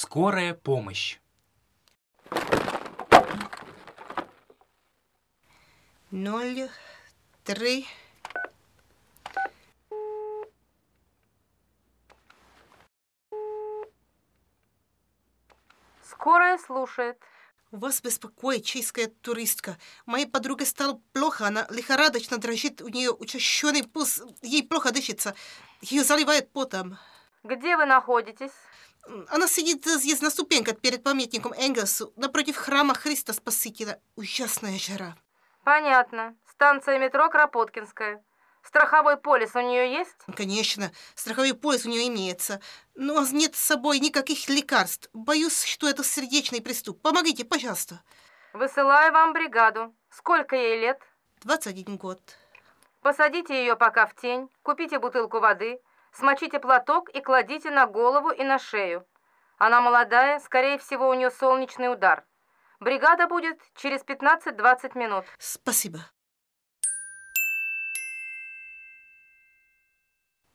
Скорая помощь. 03. Скорая слушает. Вас беспокоит чешская туристка. Моей подруге стало плохо, она лихорадочно дрожит, у нее учащенный пульс, ей плохо дышится, ее заливает потом. Где вы находитесь? Она сидит здесь на ступеньках перед памятником Энгельсу, напротив храма Христа Спасителя. Ужасная жара. Понятно. Станция метро Кропоткинская. Страховой полис у нее есть? Конечно, страховой полис у нее имеется, но нет с собой никаких лекарств. Боюсь, что это сердечный приступ. Помогите, пожалуйста. Высылаю вам бригаду. Сколько ей лет? 21 год. Посадите ее пока в тень, купите бутылку воды, смочите платок и кладите на голову и на шею. Она молодая, скорее всего, у нее солнечный удар. Бригада будет через 15-20 минут. Спасибо.